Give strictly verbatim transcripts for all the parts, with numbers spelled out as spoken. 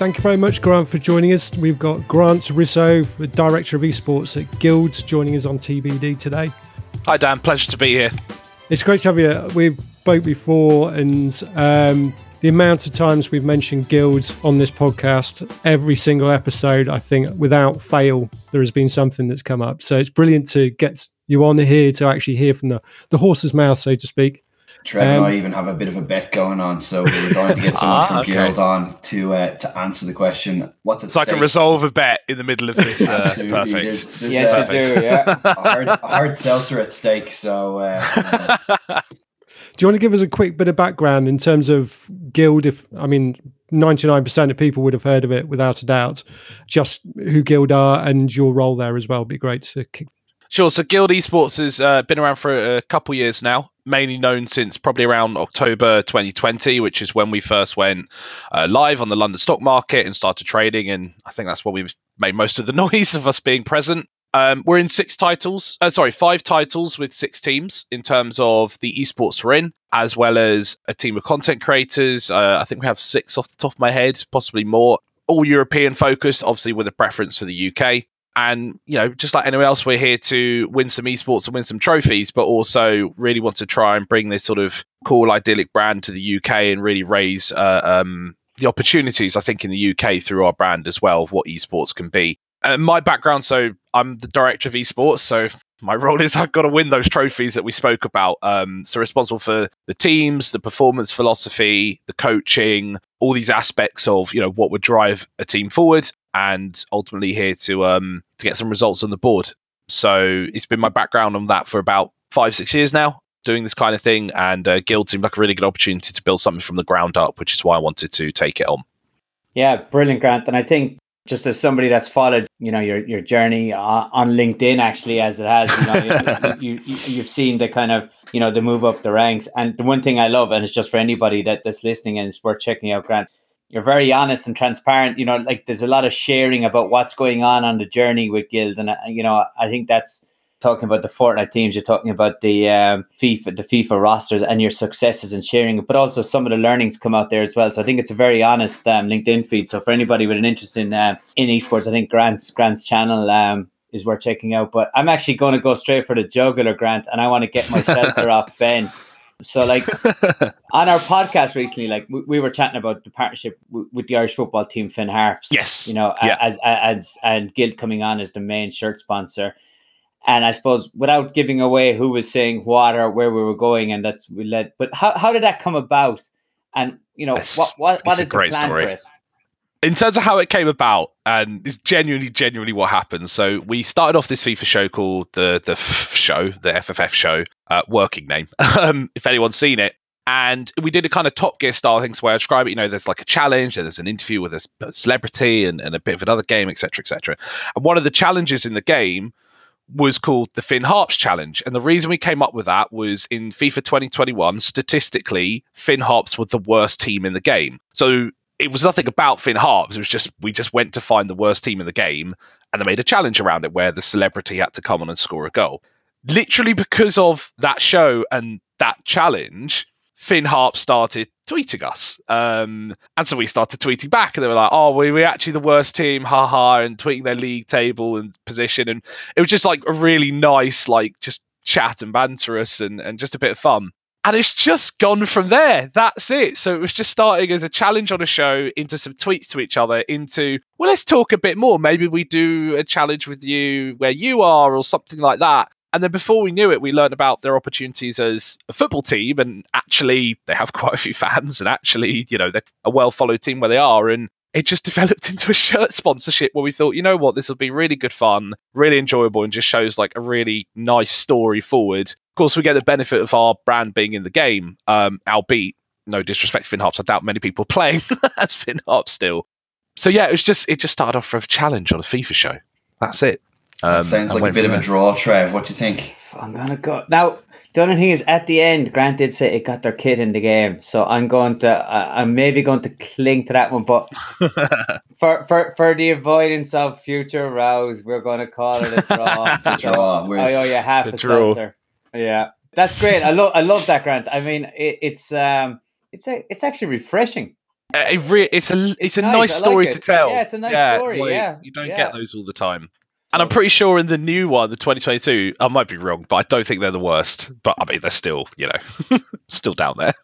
Thank you very much, Grant, for joining us. We've got Grant Risso, the Director of Esports at Guild, joining us on T B D today. Hi, Dan. Pleasure to be here. It's great to have you. We've spoke before, and um, the amount of times we've mentioned Guild on this podcast, every single episode, I think, without fail, there has been something that's come up. So it's brilliant to get you on here to actually hear from the, the horse's mouth, so to speak. Trev um, and I even have a bit of a bet going on, so we're going to get someone ah, from okay. Guild on to uh, to answer the question. What's at so stake? I can resolve a bet in the middle of this. Uh, Absolutely, perfect. There's, there's yes, uh, you do. Yeah, a hard, a hard seltzer at stake. So, uh, do you want to give us a quick bit of background in terms of Guild? If I mean, ninety-nine percent of people would have heard of it without a doubt. Just who Guild are and your role there as well would be great to kick. Sure. So Guild Esports has uh, been around for a couple years now, mainly known since probably around October twenty twenty, which is when we first went uh, live on the London stock market and started trading. And I think that's when we made most of the noise of us being present. Um, we're in six titles, uh, sorry, five titles with six teams in terms of the esports we're in, as well as a team of content creators. Uh, I think we have six off the top of my head, possibly more, all European focused, obviously with a preference for the U K. And, you know, just like anyone else, we're here to win some esports and win some trophies, but also really want to try and bring this sort of cool, idyllic brand to the U K and really raise uh, um, the opportunities, I think, in the U K through our brand as well, of what esports can be. Uh, my background, so I'm the director of esports, so my role is I've got to win those trophies that we spoke about. Um, so responsible for the teams, the performance philosophy, the coaching, all these aspects of, you know, what would drive a team forward, and ultimately here to um to get some results on the board. So it's been my background on that for about five, six years now, doing this kind of thing, and uh, Guild seemed like a really good opportunity to build something from the ground up, which is why I wanted to take it on. Yeah, brilliant, Grant. And I think just as somebody that's followed, you know, your your journey on, on LinkedIn, actually, as it has, you know, you, you you've seen the kind of, you know, the move up the ranks. And the one thing I love, and it's just for anybody that, that's listening and it's worth checking out, Grant, you're very honest and transparent. You know, like there's a lot of sharing about what's going on on the journey with Guild, and uh, you know, I think that's talking about the Fortnite teams. You're talking about the um, FIFA, the FIFA rosters, and your successes and sharing it, but also some of the learnings come out there as well. So I think it's a very honest um, LinkedIn feed. So for anybody with an interest in uh, in esports, I think Grant's Grant's channel um, is worth checking out. But I'm actually going to go straight for the jugular, Grant, and I want to get my seltzer off Ben. So, like, on our podcast recently, like, we, we were chatting about the partnership w- with the Irish football team, Finn Harps. Yes. You know, yeah. as, as, as, and Guild coming on as the main shirt sponsor. And I suppose without giving away who was saying what or where we were going, and that's we led. But how, how did that come about? And, you know, it's, what, what, what is the plan story. for it? In terms of how it came about, and it's genuinely, genuinely what happened. So we started off this FIFA show called the the F show, the F F F show, uh, working name, um, if anyone's seen it. And we did a kind of Top Gear style thing, so where I describe it, you know, there's like a challenge, and there's an interview with a celebrity and, and a bit of another game, et cetera, et cetera. And one of the challenges in the game was called the Finn Harps Challenge. And the reason we came up with that was in FIFA twenty twenty-one, statistically, Finn Harps were the worst team in the game. So it was nothing about Finn Harps. It was just, we just went to find the worst team in the game, and they made a challenge around it where the celebrity had to come on and score a goal. Literally because of that show and that challenge, Finn Harps started tweeting us. Um, and so we started tweeting back, and they were like, oh, we we're actually the worst team, haha, and tweeting their league table and position. And it was just like a really nice, like, just chat and banterous and, and just a bit of fun. And it's just gone from there. That's it. So it was just starting as a challenge on a show, into some tweets to each other, into, well, let's talk a bit more. Maybe we do a challenge with you where you are, or something like that. And then before we knew it, we learned about their opportunities as a football team. And actually, they have quite a few fans. And actually, you know, they're a well-followed team where they are. And it just developed into a shirt sponsorship where we thought, you know what, this will be really good fun, really enjoyable, and just shows like a really nice story forward. Of course, we get the benefit of our brand being in the game, um, albeit, no disrespect to Finn Harps, I doubt many people playing as Finn Harps still. So yeah, it was just it just started off for a challenge on a FIFA show. That's it. Um, it sounds like a bit of a draw, Trev. What do you think? I'm gonna go now. The only thing is, at the end, Grant did say it got their kid in the game, so I'm going to, uh, I'm maybe going to cling to that one. But for for for the avoidance of future rows, we're going to call it a draw. It's a draw. Oh, oh yeah, half a draw. seltzer. Yeah, that's great. I love I love that, Grant. I mean, it, it's um, it's a, it's actually refreshing. Uh, it re- it's a it's, It's a nice, nice I like story it. to tell. Yeah, it's a nice story, like, yeah, you don't yeah. get those all the time. And I'm pretty sure in the new one, the twenty twenty-two, I might be wrong, but I don't think they're the worst. But I mean, they're still, you know, still down there.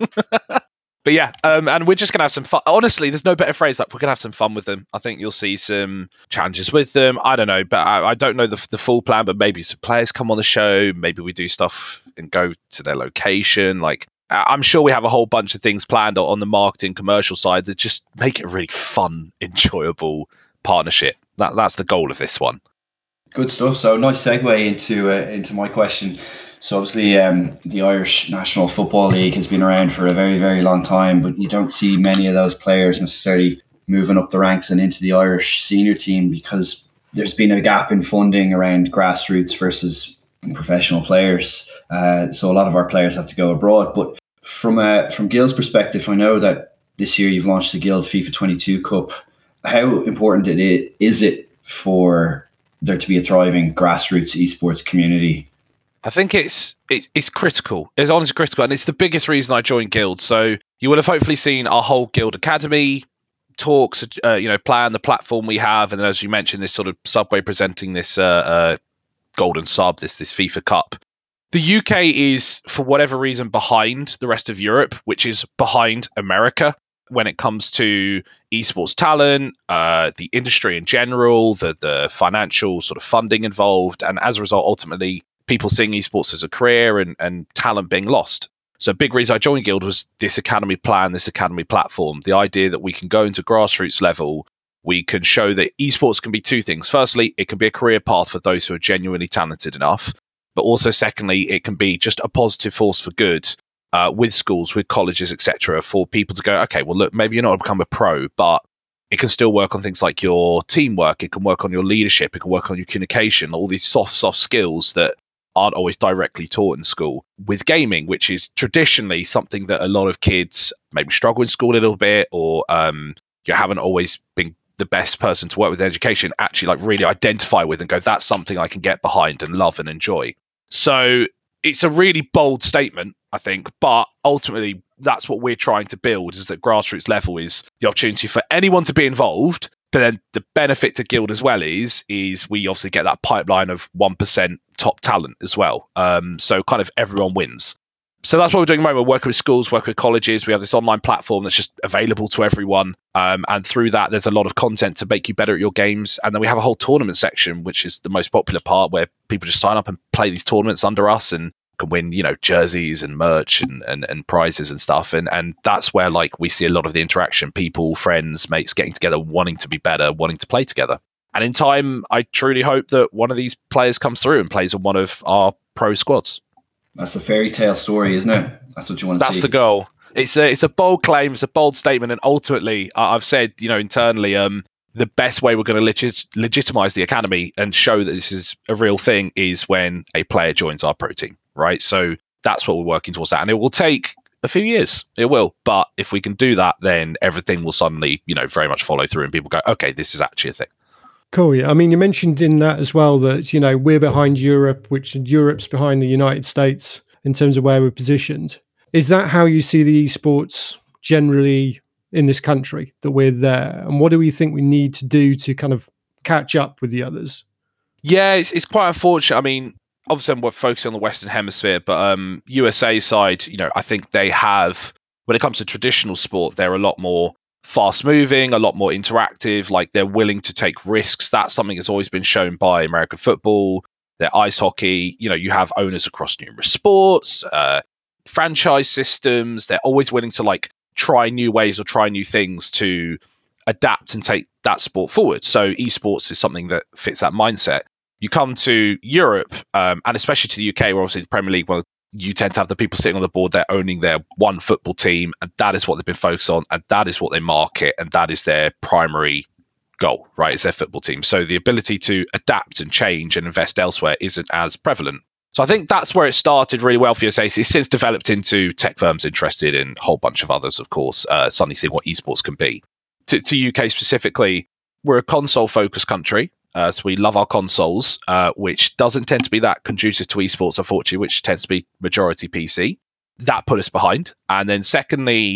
But yeah, um, and we're just going to have some fun. Honestly, there's no better phrase. Like, we're going to have some fun with them. I think you'll see some challenges with them. I don't know, but I, I don't know the, the full plan, but maybe some players come on the show. Maybe we do stuff and go to their location. Like, I'm sure we have a whole bunch of things planned on the marketing commercial side that just make it a really fun, enjoyable partnership. That, that's the goal of this one. Good stuff. So nice segue into uh, into my question. So obviously um, the Irish National Football League has been around for a very, very long time, but you don't see many of those players necessarily moving up the ranks and into the Irish senior team because there's been a gap in funding around grassroots versus professional players. Uh, so a lot of our players have to go abroad. But from a, from Guild's perspective, I know that this year you've launched the Guild FIFA twenty-two Cup. How important it is, is it for there to be a thriving grassroots esports community? I think it's, it's it's critical. It's honestly critical, and it's the biggest reason I joined Guild. So you will have hopefully seen our whole Guild Academy talks, uh, you know, plan, the platform we have, and then as you mentioned, this sort of Subway presenting this uh, uh, Golden Sub, this this FIFA Cup. The U K is, for whatever reason, behind the rest of Europe, which is behind America when it comes to esports talent, uh, the industry in general, the the financial sort of funding involved, and as a result, ultimately, people seeing esports as a career and, and talent being lost. So a big reason I joined Guild was this academy plan, this academy platform, the idea that we can go into grassroots level, we can show that esports can be two things. Firstly, it can be a career path for those who are genuinely talented enough, but also secondly, it can be just a positive force for good uh, with schools, with colleges, et cetera, for people to go, okay, well, look, maybe you're not going to become a pro, but it can still work on things like your teamwork, it can work on your leadership, it can work on your communication, all these soft, soft skills that aren't always directly taught in school. With gaming, which is traditionally something that a lot of kids maybe struggle in school a little bit, or um, you haven't always been the best person to work with in education, actually like really identify with and go, that's something I can get behind and love and enjoy. So it's a really bold statement, I think, but ultimately that's what we're trying to build, is that grassroots level is the opportunity for anyone to be involved. But then the benefit to Guild as well is, is we obviously get that pipeline of one percent top talent as well. Um, so kind of everyone wins. So that's what we're doing at the moment. We're working with schools, working with colleges. We have this online platform that's just available to everyone. Um, and through that, there's a lot of content to make you better at your games. And then we have a whole tournament section, which is the most popular part, where people just sign up and play these tournaments under us and can win, you know, jerseys and merch and, and, and prizes and stuff. And and that's where like we see a lot of the interaction, people, friends, mates getting together, wanting to be better, wanting to play together. And in time, I truly hope that one of these players comes through and plays on one of our pro squads. That's the fairy tale story, isn't it? That's what you want to see. That's the goal. It's a, it's a bold claim, it's a bold statement. And ultimately, I've said, you know, internally, um, the best way we're going to legit- legitimize the academy and show that this is a real thing is when a player joins our pro team. Right. So that's what we're working towards that. And it will take a few years. It will. But if we can do that, then everything will suddenly, you know, very much follow through and people go, OK, this is actually a thing. Cool. Yeah. I mean, you mentioned in that as well that, you know, we're behind Europe, which Europe's behind the United States in terms of where we're positioned. Is that how you see the esports generally in this country, that we're there? And what do we think we need to do to kind of catch up with the others? Yeah, it's, it's quite unfortunate. I mean, obviously we're focusing on the Western Hemisphere, but um, U S A side, you know, I think they have, when it comes to traditional sport, they're a lot more fast moving, a lot more interactive, like they're willing to take risks. That's something that's always been shown by American football, their ice hockey. You know, you have owners across numerous sports, uh, franchise systems. They're always willing to like try new ways or try new things to adapt and take that sport forward. So esports is something that fits that mindset. You come to Europe, um, and especially to the U K, where obviously the Premier League, well, you tend to have the people sitting on the board, they're owning their one football team, and that is what they've been focused on, and that is what they market, and that is their primary goal, right? It's their football team. So the ability to adapt and change and invest elsewhere isn't as prevalent. So I think that's where it started really well for U S A. It's since developed into tech firms interested in a whole bunch of others, of course, uh, suddenly seeing what esports can be. To, to U K specifically, we're a console-focused country. Uh, so we love our consoles, uh, which doesn't tend to be that conducive to esports, unfortunately, which tends to be majority P C. That put us behind. And then secondly,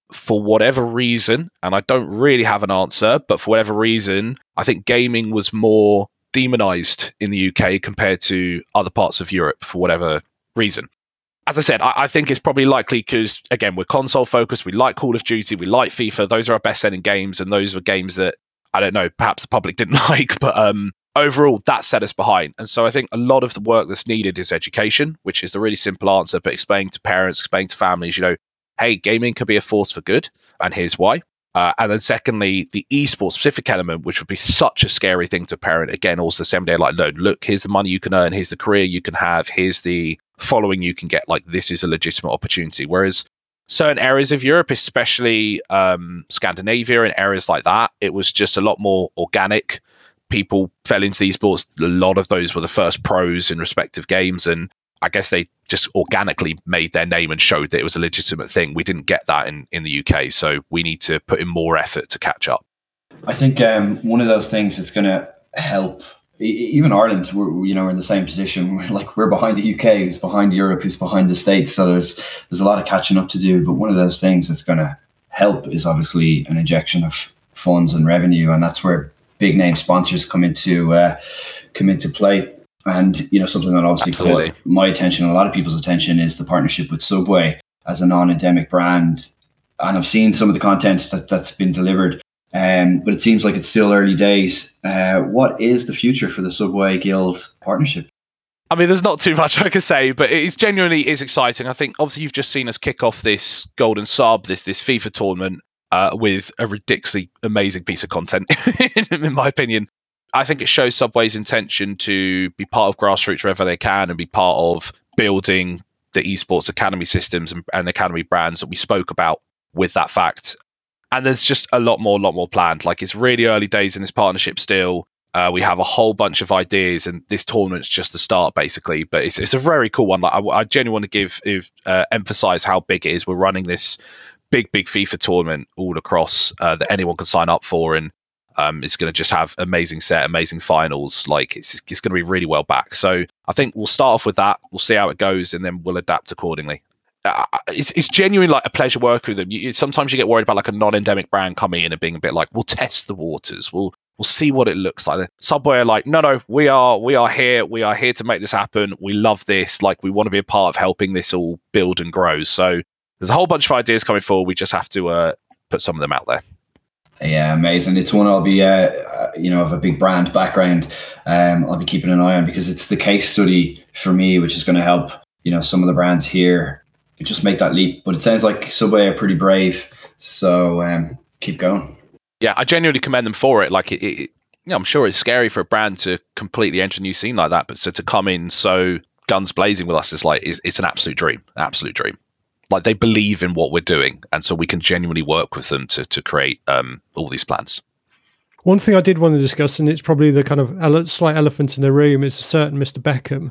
for whatever reason, and I don't really have an answer, but for whatever reason, I think gaming was more demonized in the U K compared to other parts of Europe for whatever reason. As I said, I, I think it's probably likely because, again, we're console focused. We like Call of Duty. We like FIFA. Those are our best selling games. And those were games that, I don't know, perhaps the public didn't like. But um, overall, that set us behind. And so I think a lot of the work that's needed is education, which is the really simple answer. But explaining to parents, explaining to families, you know, hey, gaming can be a force for good. And here's why. Uh, and then secondly, the esports specific element, which would be such a scary thing to parent. Again, also the same day, like, look, look, here's the money you can earn. Here's the career you can have. Here's the following you can get. Like, this is a legitimate opportunity. Whereas certain areas of Europe, especially um, Scandinavia and areas like that, it was just a lot more organic. People fell into these sports. A lot of those were the first pros in respective games. And I guess they just organically made their name and showed that it was a legitimate thing. We didn't get that in, in the U K, so we need to put in more effort to catch up. I think um, one of those things that's going to help, even Ireland, we're, you know, we're in the same position. We're like, we're behind the U K, who's behind Europe, who's behind the States. So there's there's a lot of catching up to do. But one of those things that's going to help is obviously an injection of funds and revenue, and that's where big name sponsors come into uh, come into play. And, you know, something that obviously Absolutely. caught my attention, a lot of people's attention, is the partnership with Subway as a non-endemic brand. And I've seen some of the content that, that's been delivered, um, but it seems like it's still early days. Uh, what is the future for the Subway Guild partnership? I mean, there's not too much I can say, but it is genuinely is exciting. I think, obviously, you've just seen us kick off this Golden Sub, this this FIFA tournament, uh, with a ridiculously amazing piece of content, in my opinion. I think it shows Subway's intention to be part of grassroots wherever they can and be part of building the esports academy systems and, and academy brands that we spoke about with that fact. And there's just a lot more, lot more planned. Like, it's really early days in this partnership still. Uh, we have a whole bunch of ideas, and this tournament's just the start, basically. But it's it's a very cool one. Like, I, I genuinely want to give if, uh, emphasize how big it is. We're running this big, big FIFA tournament all across uh, that anyone can sign up for, and Um, it's going to just have amazing set, amazing finals. Like, it's it's going to be really well backed. So I think we'll start off with that. We'll see how it goes, and then we'll adapt accordingly. Uh, it's it's genuinely like a pleasure working with them. You, sometimes you get worried about like a non-endemic brand coming in and being a bit like, we'll test the waters. We'll we'll see what it looks like. Subway are like, no, no, we are we are here. We are here to make this happen. We love this. Like, we want to be a part of helping this all build and grow. So there's a whole bunch of ideas coming forward. We just have to uh, put some of them out there. Yeah, amazing. It's one I'll be, uh, you know, of a big brand background. Um, I'll be keeping an eye on, because it's the case study for me, which is going to help, you know, some of the brands here just make that leap. But it sounds like Subway are pretty brave. So um, keep going. Yeah, I genuinely commend them for it. Like, it, it, yeah, I'm sure it's scary for a brand to completely enter a new scene like that. But so to come in so guns blazing with us is like, it's, it's an absolute dream, absolute dream. Like, they believe in what we're doing, and so we can genuinely work with them to to create um, all these plans. One thing I did want to discuss, and it's probably the kind of ele- slight elephant in the room, is a certain Mister Beckham.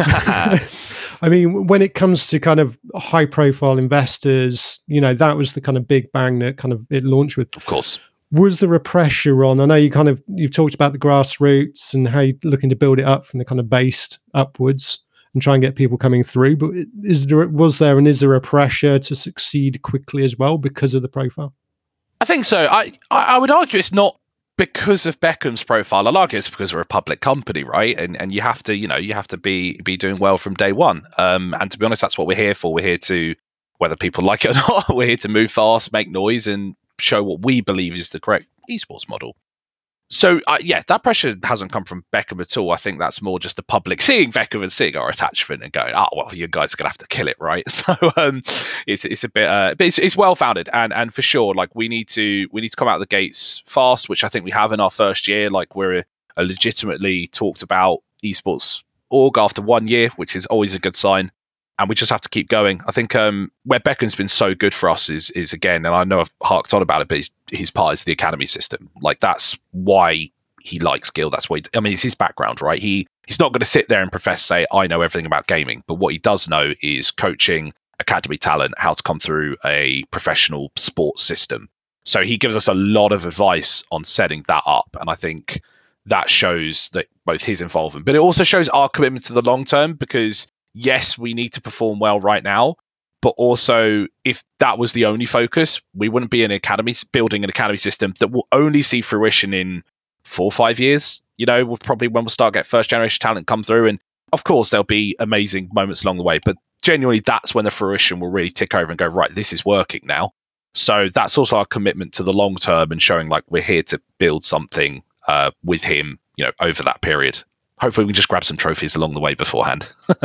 I mean, when it comes to kind of high-profile investors, you know, that was the kind of big bang that kind of it launched with. Of course. Was there a pressure on? I know you kind of you've talked about the grassroots and how you're looking to build it up from the kind of base upwards and try and get people coming through. But is there, was there, and is there a pressure to succeed quickly as well because of the profile? I think so. I, I would argue it's not because of Beckham's profile. I'll argue it's because we're a public company, right? And and you have to, you know, you have to be be doing well from day one. Um, and to be honest, that's what we're here for. We're here to, whether people like it or not, we're here to move fast, make noise, and show what we believe is the correct esports model. So, uh, yeah, that pressure hasn't come from Beckham at all. I think that's more just the public seeing Beckham and seeing our attachment and going, oh, well, you guys are going to have to kill it, right? So um, it's it's a bit, uh, but it's, it's well-founded. And and for sure, like, we need to we need to come out of the gates fast, which I think we have in our first year. Like, we're a, a legitimately talked about esports org after one year, which is always a good sign. And we just have to keep going. I think um, where Beckham's been so good for us is, is again, and I know I've harked on about it, but his, his part is the academy system. Like, that's why he likes Guild. That's why, he, I mean, it's his background, right? He He's not going to sit there and profess, say, I know everything about gaming. But what he does know is coaching academy talent, how to come through a professional sports system. So he gives us a lot of advice on setting that up. And I think that shows that both his involvement, but it also shows our commitment to the long term, because yes, we need to perform well right now, But also, if that was the only focus, we wouldn't be an academy building an academy system that will only see fruition in four or five years. You know, we'll probably when we'll start get first generation talent come through, and of course there'll be amazing moments along the way. But genuinely, that's when the fruition will really tick over and go, right, this is working now. So that's also our commitment to the long term and showing like we're here to build something uh, with him, you know, over that period. Hopefully, we can just grab some trophies along the way beforehand.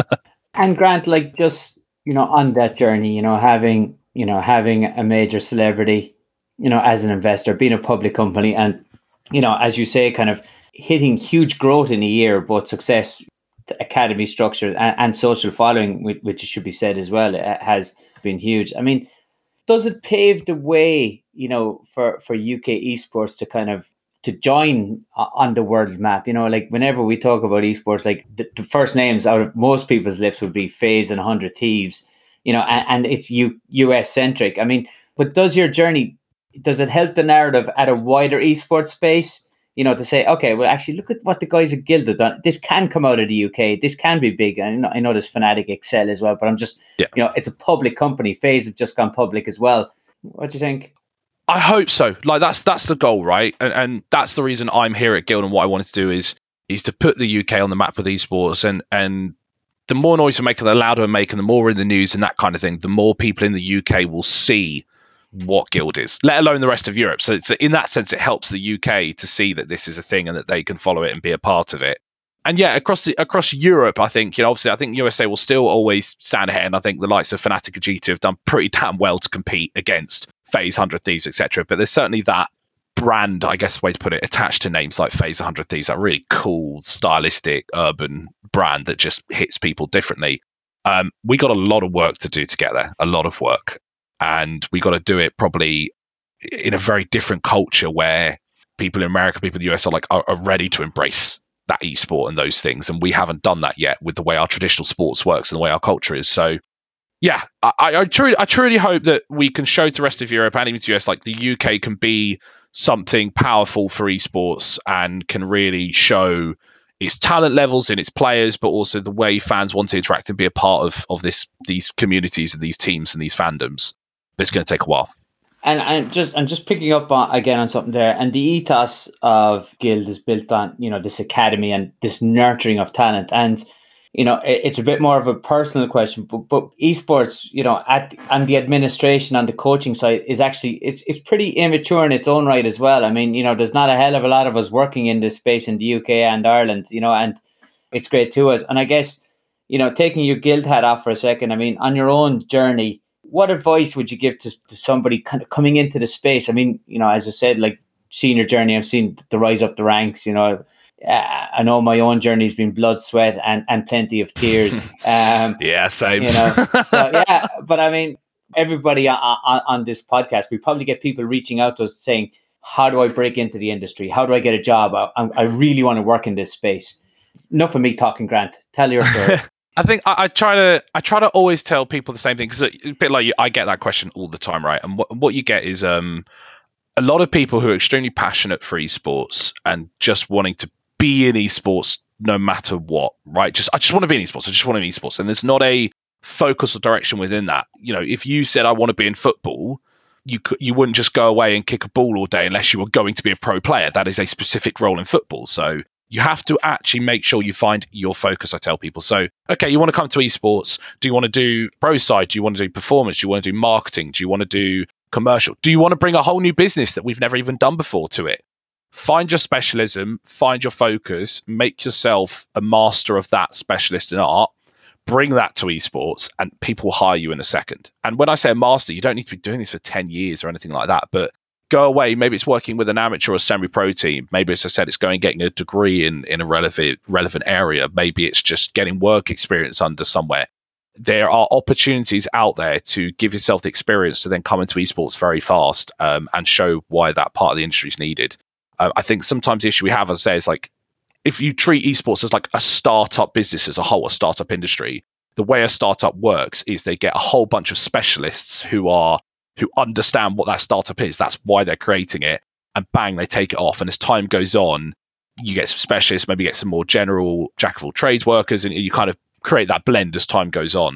And Grant, like just. You know, on that journey, you know, having, you know, having a major celebrity, you know, as an investor, being a public company and, you know, as you say, kind of hitting huge growth in a year, both success, academy structure and, and social following, which should be said as well, has been huge. I mean, does it pave the way, you know, for, for U K esports to kind of to join on the world map? You know, like whenever we talk about esports, like the, the first names out of most people's lips would be FaZe and one hundred Thieves, you know, and, and it's U, US centric. I mean, but does your journey, does it help the narrative at a wider esports space, you know, to say, okay, well, actually look at what the guys at Guild have done. This can come out of the U K. This can be big. And I know, I know there's Fnatic Excel as well, but I'm just, yeah. you know, it's a public company. FaZe have just gone public as well. What do you think? I hope so. Like that's that's the goal, right? And and that's the reason I'm here at Guild, and what I wanted to do is is to put the U K on the map with esports. And and the more noise we make, and the louder we make, and the more we're in the news and that kind of thing, the more people in the U K will see what Guild is, let alone the rest of Europe. So it's, in that sense, it helps the U K to see that this is a thing and that they can follow it and be a part of it. And yeah, across the across Europe, I think, you know, obviously, I think U S A will still always stand ahead. And I think the likes of Fnatic and G two have done pretty damn well to compete against FaZe, one hundred Thieves, et cetera. But there's certainly that brand, I guess, way to put it, attached to names like FaZe, one hundred Thieves, that really cool, stylistic, urban brand that just hits people differently. Um, we got a lot of work to do to get there, a lot of work. And we got to do it probably in a very different culture where people in America, people in the U S are like are, are ready to embrace that esport and those things, and we haven't done that yet with the way our traditional sports works and the way our culture is. So yeah, I, I truly I truly hope that we can show to the rest of Europe and even to the U S like the U K can be something powerful for esports and can really show its talent levels in its players, but also the way fans want to interact and be a part of of this these communities and these teams and these fandoms. But it's going to take a while. And and just and just picking up on, again on something there, and the ethos of Guild is built on, you know, this academy and this nurturing of talent. And you know, it, it's a bit more of a personal question, but but esports, you know, at and the administration on the coaching side is actually it's it's pretty immature in its own right as well. I mean, you know, there's not a hell of a lot of us working in this space in the U K and Ireland, you know, and it's great to us. And I guess, you know, taking your Guild hat off for a second, I mean, on your own journey, what advice would you give to, to somebody kind of coming into the space? I mean, you know, as I said, like seeing your journey, I've seen the rise up the ranks, you know, uh, I know my own journey has been blood, sweat, and, and plenty of tears. Um, yeah, same. You know, so yeah, but I mean, everybody on, on, on this podcast, we probably get people reaching out to us saying, how do I break into the industry? How do I get a job? I, I really want to work in this space. Enough of me talking, Grant. Tell your story. I think I, I try to I try to always tell people the same thing, because a bit like you, I get that question all the time, right? And what what you get is um a lot of people who are extremely passionate for esports and just wanting to be in esports no matter what, right? Just I just want to be in esports. I just want to be in esports, and there's not a focus or direction within that. You know, if you said I want to be in football, you could you wouldn't just go away and kick a ball all day unless you were going to be a pro player. That is a specific role in football. So you have to actually make sure you find your focus, I tell people. So, okay, you want to come to esports. Do you want to do pro side? Do you want to do performance? Do you want to do marketing? Do you want to do commercial? Do you want to bring a whole new business that we've never even done before to it? Find your specialism, find your focus, make yourself a master of that specialist in art, bring that to esports, and people will hire you in a second. And when I say a master, you don't need to be doing this for ten years or anything like that, but go away. Maybe it's working with an amateur or semi-pro team. Maybe, as I said, it's going getting a degree in, in a relevant relevant area. Maybe it's just getting work experience under somewhere. There are opportunities out there to give yourself the experience to then come into esports very fast um, and show why that part of the industry is needed. Uh, I think sometimes the issue we have, as I say, is like if you treat esports as like a startup business as a whole, a startup industry, the way a startup works is they get a whole bunch of specialists who are who understand what that startup is. That's why they're creating it. And bang, they take it off. And as time goes on, you get some specialists, maybe get some more general jack of all trades workers, and you kind of create that blend as time goes on.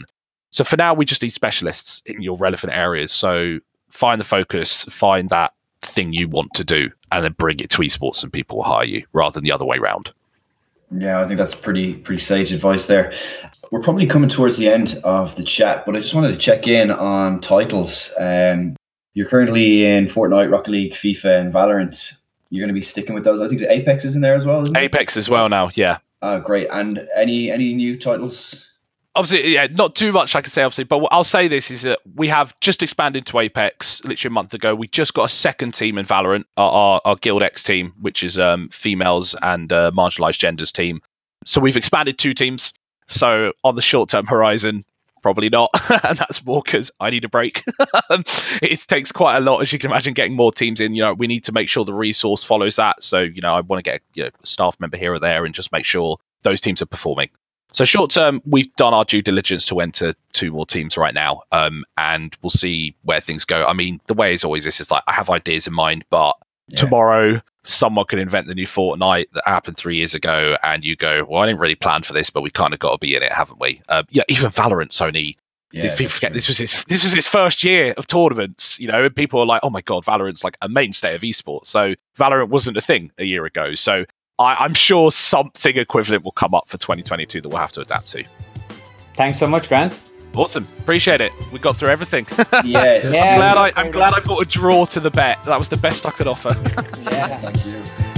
So for now, we just need specialists in your relevant areas. So find the focus, find that thing you want to do, and then bring it to esports and people will hire you rather than the other way around. Yeah, I think that's pretty pretty sage advice there. We're probably coming towards the end of the chat, but I just wanted to check in on titles. Um, you're currently in Fortnite, Rocket League, FIFA, and Valorant. You're going to be sticking with those. I think Apex is in there as well, isn't it? Apex as well now, yeah. Oh, great. And any any new titles? Obviously, yeah, not too much I can say, obviously, but what I'll say this is that we have just expanded to Apex literally a month ago. We just got a second team in Valorant, our, our, our Guild X team, which is um, females and uh, marginalized genders team. So we've expanded two teams. So on the short-term horizon, probably not. And that's more because I need a break. It takes quite a lot, as you can imagine, getting more teams in. You know, we need to make sure the resource follows that. So, you know, I want to get you know, a staff member here or there and just make sure those teams are performing. So short term, we've done our due diligence to enter two more teams right now, um, and we'll see where things go. I mean, the way is always this is like, I have ideas in mind, but yeah. Tomorrow someone could invent the new Fortnite that happened three years ago, and you go, well, I didn't really plan for this, but we kind of got to be in it, haven't we? Uh, yeah, even Valorant, Sony. Yeah, Did people forget true. this was his this was his first year of tournaments, you know, and people are like, oh my God, Valorant's like a mainstay of esports. So Valorant wasn't a thing a year ago. So I, I'm sure something equivalent will come up for twenty twenty-two that we'll have to adapt to. Thanks so much, Grant. Awesome. Appreciate it. We got through everything. Yeah. I'm glad I I'm glad I brought a draw to the bet. That was the best I could offer. Yeah. Thank you.